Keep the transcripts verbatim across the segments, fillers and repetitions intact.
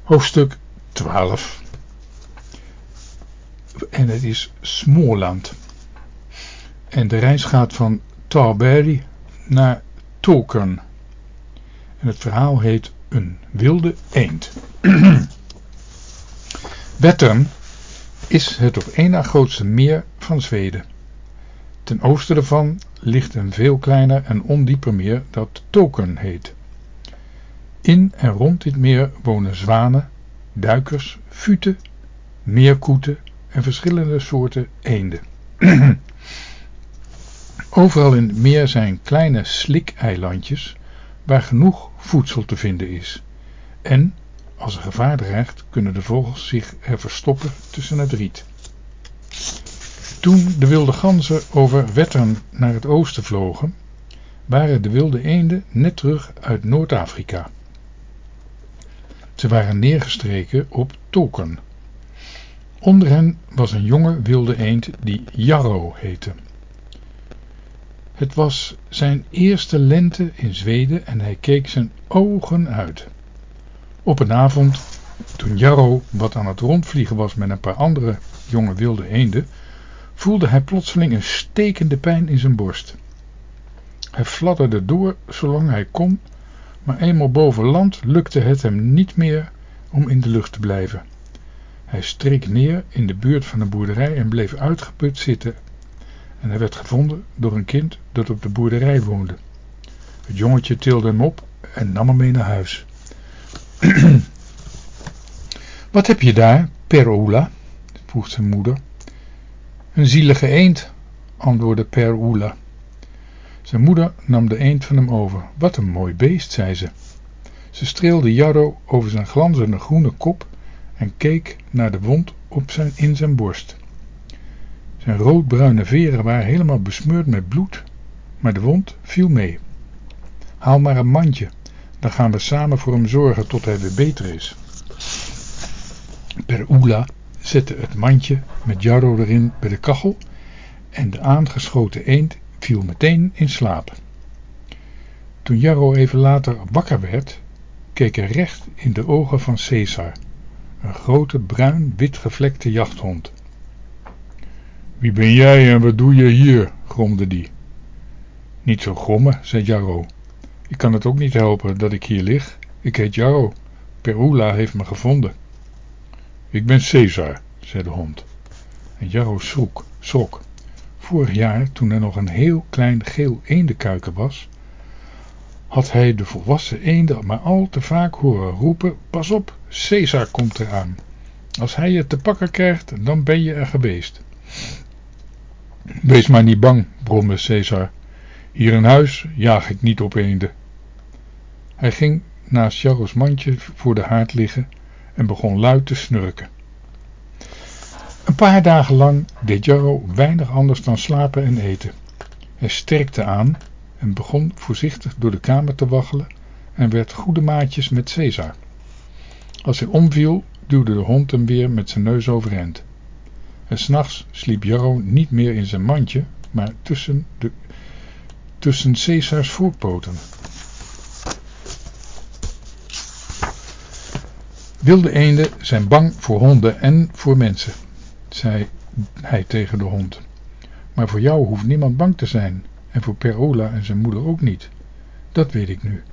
Hoofdstuk twaalf. En het is Småland. En de reis gaat van Taberg naar Tåkern. En het verhaal heet Een wilde eend. Vättern is het op één na grootste meer van Zweden. Ten oosten ervan ligt een veel kleiner en ondieper meer dat Tåkern heet. In en rond dit meer wonen zwanen, duikers, futen, meerkoeten en verschillende soorten eenden. Overal in het meer zijn kleine slikeilandjes waar genoeg voedsel te vinden is. En, als er gevaar dreigt, kunnen de vogels zich er verstoppen tussen het riet. Toen de wilde ganzen over Vättern naar het oosten vlogen, waren de wilde eenden net terug uit Noord-Afrika. Ze waren neergestreken op Tåkern. Onder hen was een jonge wilde eend die Jarro heette. Het was zijn eerste lente in Zweden en hij keek zijn ogen uit. Op een avond, toen Jarro wat aan het rondvliegen was met een paar andere jonge wilde eenden, voelde hij plotseling een stekende pijn in zijn borst. Hij fladderde door zolang hij kon, maar eenmaal boven land lukte het hem niet meer om in de lucht te blijven. Hij streek neer in de buurt van de boerderij en bleef uitgeput zitten. En hij werd gevonden door een kind dat op de boerderij woonde. Het jongetje tilde hem op en nam hem mee naar huis. Wat heb je daar, Per-Ola? vroeg zijn moeder. Een zielige eend, antwoordde Per-Ola. Zijn moeder nam de eend van hem over. Wat een mooi beest, zei ze. Ze streelde Jarro over zijn glanzende groene kop en keek naar de wond op zijn, in zijn borst. Zijn roodbruine veren waren helemaal besmeurd met bloed, maar de wond viel mee. Haal maar een mandje, dan gaan we samen voor hem zorgen tot hij weer beter is. Per-Ola zette het mandje met Jarro erin bij de kachel en de aangeschoten eend viel meteen in slaap. Toen Jarro even later wakker werd, keek hij recht in de ogen van Caesar, een grote bruin-wit gevlekte jachthond. Wie ben jij en wat doe je hier? Gromde die. Niet zo grommen, zei Jarro. Ik kan het ook niet helpen dat ik hier lig. Ik heet Jarro. Per-Ola heeft me gevonden. Ik ben Caesar, zei de hond. En Jarro schrok, schrok. Vorig jaar, toen er nog een heel klein geel eendenkuiken was, had hij de volwassen eenden maar al te vaak horen roepen: pas op, Caesar komt eraan. Als hij je te pakken krijgt, dan ben je er geweest. Wees maar niet bang, bromde Caesar. Hier in huis jaag ik niet op eenden. Hij ging naast Jarro's mandje voor de haard liggen en begon luid te snurken. Een paar dagen lang deed Jarro weinig anders dan slapen en eten. Hij sterkte aan en begon voorzichtig door de kamer te waggelen en werd goede maatjes met Caesar. Als hij omviel, duwde de hond hem weer met zijn neus overeind. En 's nachts sliep Jarro niet meer in zijn mandje, maar tussen, de, tussen Caesars voorpoten. Wilde eenden zijn bang voor honden en voor mensen, zei hij tegen de hond. Maar voor jou hoeft niemand bang te zijn, en voor Per-Ola en zijn moeder ook niet. Dat weet ik nu.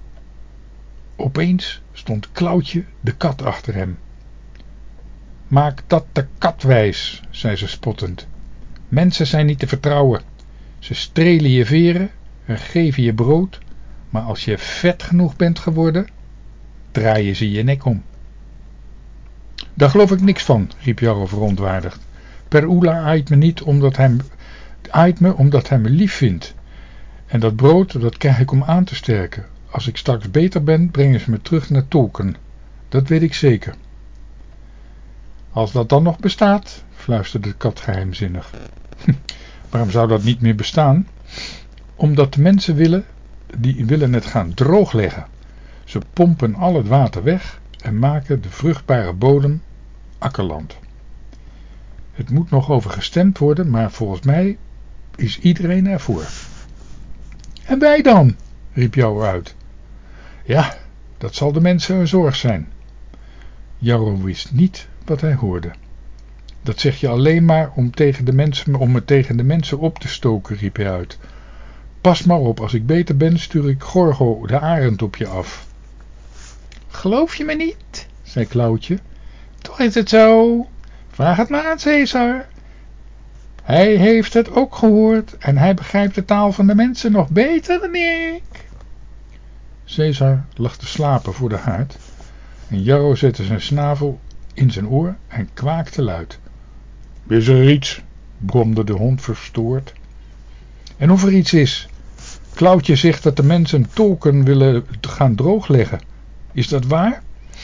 Opeens stond Klauwtje de kat achter hem. Maak dat de kat wijs, zei ze spottend. Mensen zijn niet te vertrouwen. Ze strelen je veren en geven je brood, maar als je vet genoeg bent geworden, draaien ze je nek om. Daar geloof ik niks van, riep Jarro verontwaardigd. Per-Ola aait me niet omdat hij, aait me omdat hij me lief vindt. En dat brood, dat krijg ik om aan te sterken. Als ik straks beter ben, brengen ze me terug naar Tåkern. Dat weet ik zeker. Als dat dan nog bestaat, fluisterde de kat geheimzinnig. Waarom zou dat niet meer bestaan? Omdat de mensen willen, die willen het gaan droogleggen. Ze pompen al het water weg en maken de vruchtbare bodem akkerland. Het moet nog over gestemd worden, maar volgens mij is iedereen ervoor. En wij dan? Riep Jarro uit. Ja, dat zal de mensen een zorg zijn. Jarro wist niet wat hij hoorde. Dat zeg je alleen maar om, tegen de mensen, om me tegen de mensen op te stoken, riep hij uit. Pas maar op, als ik beter ben, stuur ik Gorgo de arend op je af. Geloof je me niet, zei Klauwtje. Toch is het zo. Vraag het maar aan Caesar. Hij heeft het ook gehoord en hij begrijpt de taal van de mensen nog beter dan ik. Caesar lag te slapen voor de haard en Jarro zette zijn snavel in zijn oor en kwaakte luid. Is er iets? Bromde de hond verstoord. En of er iets is? Klauwtje zegt dat de mensen tolken willen gaan droogleggen. Is dat waar?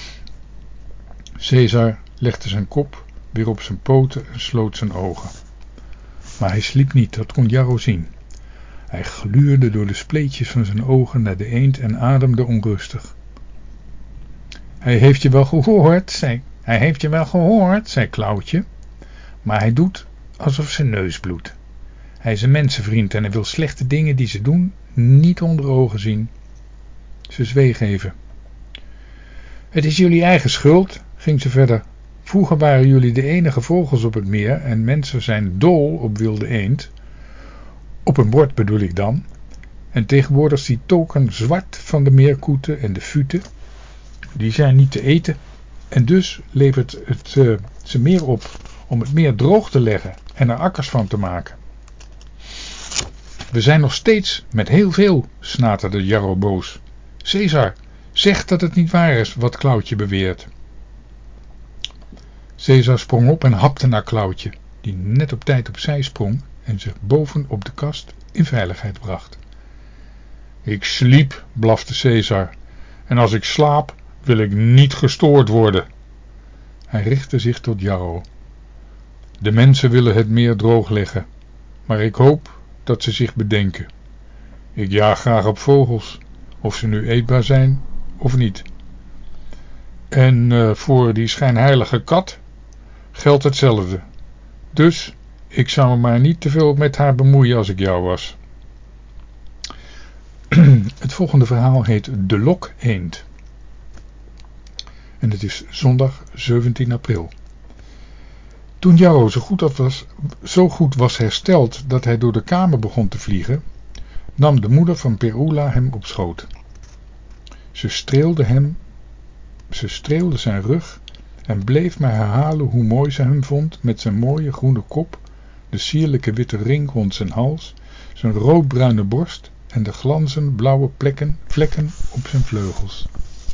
Caesar legde zijn kop weer op zijn poten en sloot zijn ogen. Maar hij sliep niet, dat kon Jarro zien. Hij gluurde door de spleetjes van zijn ogen naar de eend en ademde onrustig. Hij heeft je wel gehoord, zei, hij heeft je wel gehoord, zei Klauwtje. Maar hij doet alsof zijn neus bloedt. Hij is een mensenvriend en hij wil slechte dingen die ze doen niet onder ogen zien. Ze zweeg even. Het is jullie eigen schuld, ging ze verder. Vroeger waren jullie de enige vogels op het meer en mensen zijn dol op wilde eend. Op een bord bedoel ik dan. En tegenwoordig ziet tolken zwart van de meerkoeten en de futen. Die zijn niet te eten. En dus levert het uh, ze meer op om het meer droog te leggen en er akkers van te maken. We zijn nog steeds met heel veel, snaterde Jarro boos. Caesar, zeg dat het niet waar is wat Klauwtje beweert. Caesar sprong op en hapte naar Klauwtje, die net op tijd opzij sprong en zich boven op de kast in veiligheid bracht. Ik sliep, blafte Caesar, en als ik slaap wil ik niet gestoord worden. Hij richtte zich tot Jarro. De mensen willen het meer droogleggen, maar ik hoop dat ze zich bedenken. Ik jaag graag op vogels, of ze nu eetbaar zijn of niet. En uh, voor die schijnheilige kat geldt hetzelfde. Dus ik zou me maar niet te veel met haar bemoeien als ik jou was. Het volgende verhaal heet De Lok Eend. En het is zondag zeventien april. Toen Jarro zo goed, was, zo goed was hersteld dat hij door de kamer begon te vliegen, nam de moeder van Perula hem op schoot. Ze streelde hem, ze streelde zijn rug en bleef maar herhalen hoe mooi ze hem vond met zijn mooie groene kop, de sierlijke witte ring rond zijn hals, zijn roodbruine borst en de glanzend blauwe plekken, vlekken op zijn vleugels.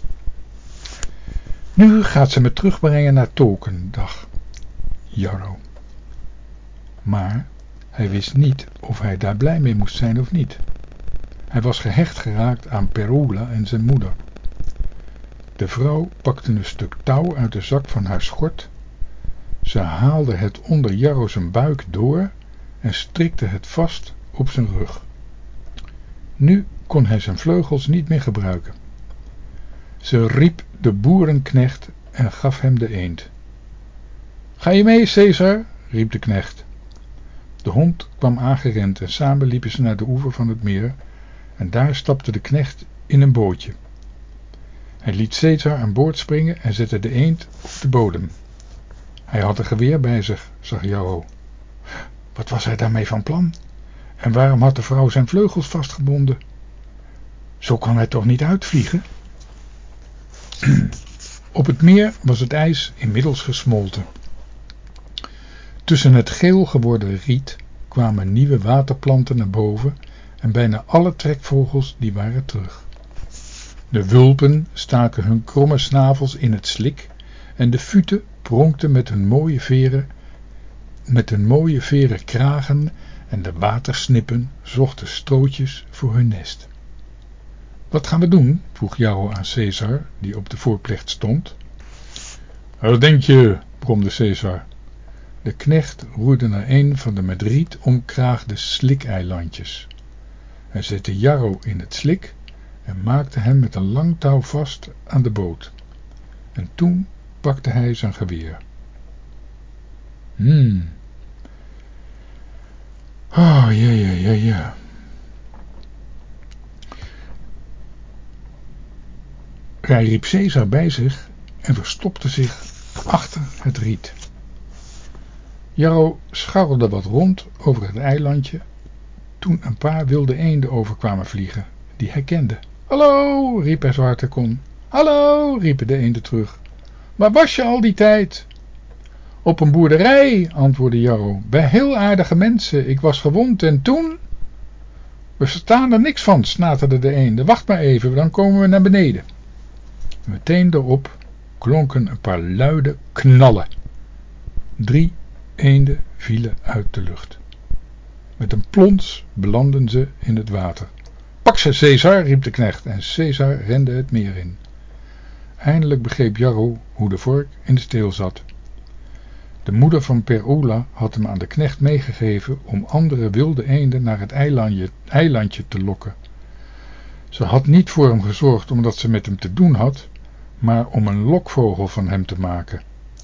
Nu gaat ze me terugbrengen naar Tolkien, dacht Jarro. Maar hij wist niet of hij daar blij mee moest zijn of niet. Hij was gehecht geraakt aan Perula en zijn moeder. De vrouw pakte een stuk touw uit de zak van haar schort. Ze haalde het onder Jarro zijn buik door en strikte het vast op zijn rug. Nu kon hij zijn vleugels niet meer gebruiken. Ze riep de boerenknecht en gaf hem de eend. Ga je mee, Caesar? Riep de knecht. De hond kwam aangerend en samen liepen ze naar de oever van het meer en daar stapte de knecht in een bootje. Hij liet Caesar aan boord springen en zette de eend op de bodem. Hij had een geweer bij zich, zag Jarro. Wat was hij daarmee van plan? En waarom had de vrouw zijn vleugels vastgebonden? Zo kon hij toch niet uitvliegen? Op het meer was het ijs inmiddels gesmolten. Tussen het geel geworden riet kwamen nieuwe waterplanten naar boven en bijna alle trekvogels die waren terug. De wulpen staken hun kromme snavels in het slik en de futen pronkten met hun mooie veren, met hun mooie veren kragen en de watersnippen zochten strootjes voor hun nest. Wat gaan we doen? Vroeg Jarro aan Caesar, die op de voorplecht stond. Wat denk je? Bromde Caesar. De knecht roerde naar een van de met riet omkraagde slikeilandjes. Hij zette Jarro in het slik en maakte hem met een lang touw vast aan de boot. En toen pakte hij zijn geweer. Hmm. Oh, ja, ja, ja, ja. Hij riep Caesar bij zich en verstopte zich achter het riet. Jarro scharrelde wat rond over het eilandje toen een paar wilde eenden overkwamen vliegen, die hij kende. Hallo, riep hij Zwarte Kon. Hallo, riepen de eenden terug. Waar was je al die tijd? Op een boerderij, antwoordde Jarro, bij heel aardige mensen. Ik was gewond en toen... We verstaan er niks van, snaterde de eenden. Wacht maar even, dan komen we naar beneden. Meteen daarop klonken een paar luide knallen. Drie eenden vielen uit de lucht. Met een plons belandden ze in het water. Pak ze, Cesar, riep de knecht en Cesar rende het meer in. Eindelijk begreep Jarro hoe de vork in de steel zat. De moeder van Per Ola had hem aan de knecht meegegeven om andere wilde eenden naar het eilandje, eilandje te lokken. Ze had niet voor hem gezorgd omdat ze met hem te doen had, maar om een lokvogel van hem te maken.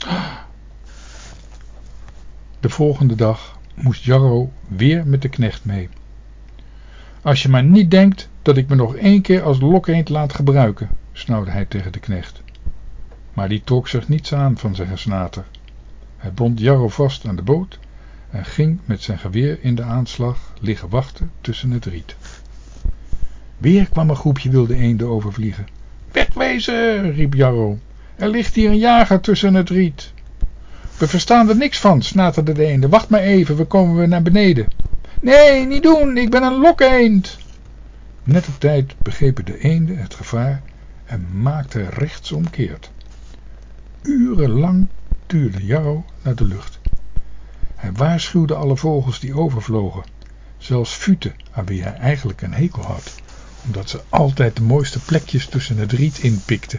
De volgende dag moest Jarro weer met de knecht mee. Als je maar niet denkt dat ik me nog één keer als lokeend laat gebruiken, snauwde hij tegen de knecht. Maar die trok zich niets aan van zijn gesnater. Hij bond Jarro vast aan de boot en ging met zijn geweer in de aanslag liggen wachten tussen het riet. Weer kwam een groepje wilde eenden overvliegen. Wegwezen, riep Jarro. Er ligt hier een jager tussen het riet. We verstaan er niks van, snaterde de eenden. Wacht maar even, we komen weer naar beneden. Nee, niet doen, ik ben een lokeend. Net op tijd begrepen de eenden het gevaar en maakten rechtsomkeerd. Urenlang tuurde Jarro naar de lucht. Hij waarschuwde alle vogels die overvlogen, zelfs Fute, aan wie hij eigenlijk een hekel had, omdat ze altijd de mooiste plekjes tussen het riet inpikten.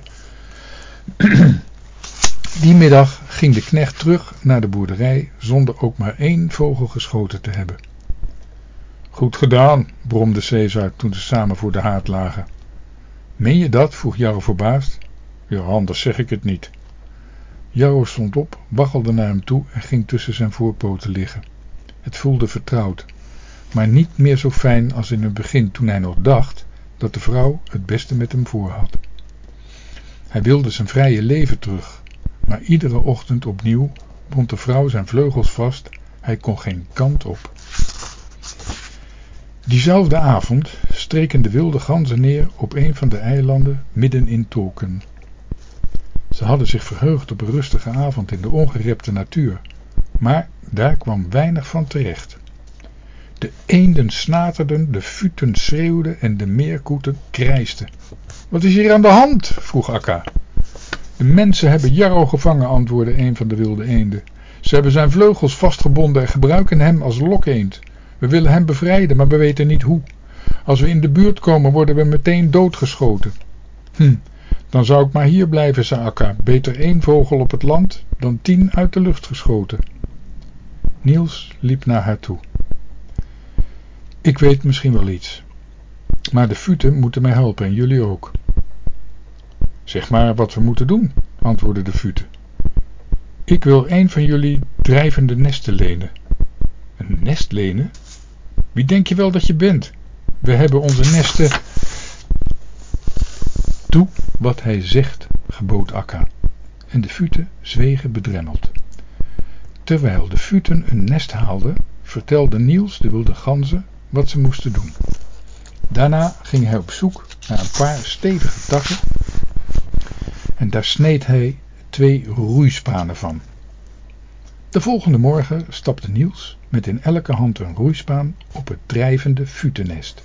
Die middag ging de knecht terug naar de boerderij zonder ook maar één vogel geschoten te hebben. Goed gedaan, bromde Cesar toen ze samen voor de haard lagen. Meen je dat? Vroeg Jarro verbaasd. Ja, anders zeg ik het niet. Jarro stond op, waggelde naar hem toe en ging tussen zijn voorpoten liggen. Het voelde vertrouwd, maar niet meer zo fijn als in het begin toen hij nog dacht dat de vrouw het beste met hem voor had. Hij wilde zijn vrije leven terug, maar iedere ochtend opnieuw bond de vrouw zijn vleugels vast, hij kon geen kant op. Diezelfde avond streken de wilde ganzen neer op een van de eilanden midden in Tolkien. Ze hadden zich verheugd op een rustige avond in de ongerepte natuur, maar daar kwam weinig van terecht. De eenden snaterden, de futen schreeuwden en de meerkoeten krijsten. Wat is hier aan de hand? Vroeg Akka. De mensen hebben Jarro gevangen, antwoordde een van de wilde eenden. Ze hebben zijn vleugels vastgebonden en gebruiken hem als lokeend. We willen hem bevrijden, maar we weten niet hoe. Als we in de buurt komen, worden we meteen doodgeschoten. Hm, dan zou ik maar hier blijven, zei Akka. Beter één vogel op het land dan tien uit de lucht geschoten. Niels liep naar haar toe. Ik weet misschien wel iets, maar de futen moeten mij helpen en jullie ook. Zeg maar wat we moeten doen, antwoordde de futen. Ik wil een van jullie drijvende nesten lenen. Een nest lenen? Wie denk je wel dat je bent? We hebben onze nesten... Doe wat hij zegt, gebood Akka. En de futen zwegen bedremmeld. Terwijl de futen een nest haalden, vertelde Niels de wilde ganzen wat ze moesten doen. Daarna ging hij op zoek naar een paar stevige takken en daar sneed hij twee roeispanen van. De volgende morgen stapte Niels met in elke hand een roeispaan op het drijvende futennest.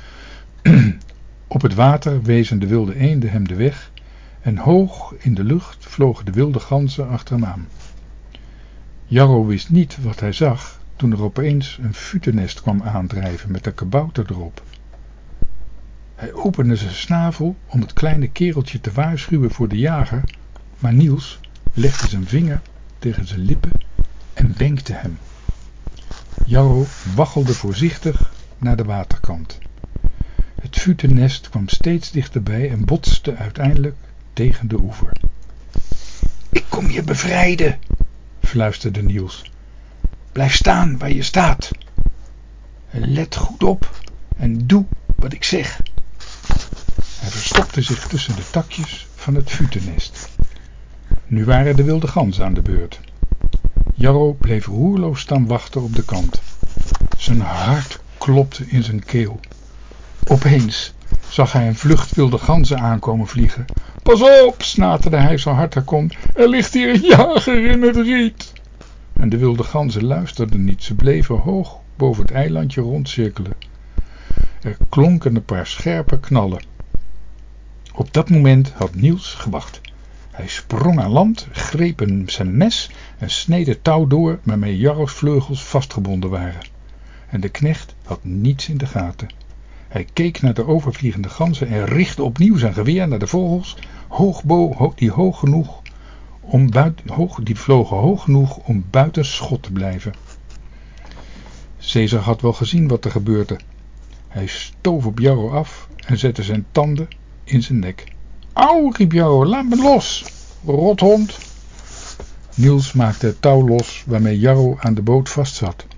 Op het water wezen de wilde eenden hem de weg en hoog in de lucht vlogen de wilde ganzen achter hem aan. Jarro wist niet wat hij zag toen er opeens een futennest kwam aandrijven met een kabouter erop. Hij opende zijn snavel om het kleine kereltje te waarschuwen voor de jager, maar Niels legde zijn vinger tegen zijn lippen en wenkte hem. Jarro waggelde voorzichtig naar de waterkant. Het futennest kwam steeds dichterbij en botste uiteindelijk tegen de oever. Ik kom je bevrijden, fluisterde Niels. Blijf staan waar je staat. Let goed op en doe wat ik zeg. Hij verstopte zich tussen de takjes van het futennest. Nu waren de wilde ganzen aan de beurt. Jarro bleef roerloos staan wachten op de kant. Zijn hart klopte in zijn keel. Opeens zag hij een vlucht wilde ganzen aankomen vliegen. Pas op, snaterde hij zo hard hij kon. Er ligt hier een jager in het riet. En de wilde ganzen luisterden niet. Ze bleven hoog boven het eilandje rondcirkelen. Er klonken een paar scherpe knallen. Op dat moment had Niels gewacht. Hij sprong aan land, greep een, zijn mes en sneed het touw door waarmee Jarro's vleugels vastgebonden waren. En de knecht had niets in de gaten. Hij keek naar de overvliegende ganzen en richtte opnieuw zijn geweer naar de vogels, hoogbo, ho, die, hoog genoeg om buiten, hoog, die vlogen hoog genoeg om buiten schot te blijven. Caesar had wel gezien wat er gebeurde. Hij stoof op Jarro af en zette zijn tanden in zijn nek. Auw, riep Jarro, laat me los, rothond. Niels maakte het touw los waarmee Jarro aan de boot vastzat.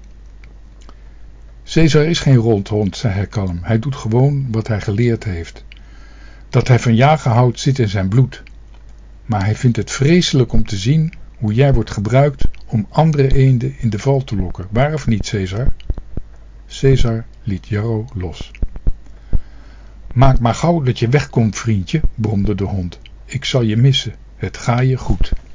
Caesar is geen rothond, zei hij kalm. Hij doet gewoon wat hij geleerd heeft. Dat hij van jagen houdt zit in zijn bloed. Maar hij vindt het vreselijk om te zien hoe jij wordt gebruikt om andere eenden in de val te lokken. Waar of niet, Caesar? Caesar liet Jarro los. Maak maar gauw dat je wegkomt, vriendje, bromde de hond. Ik zal je missen. Het ga je goed.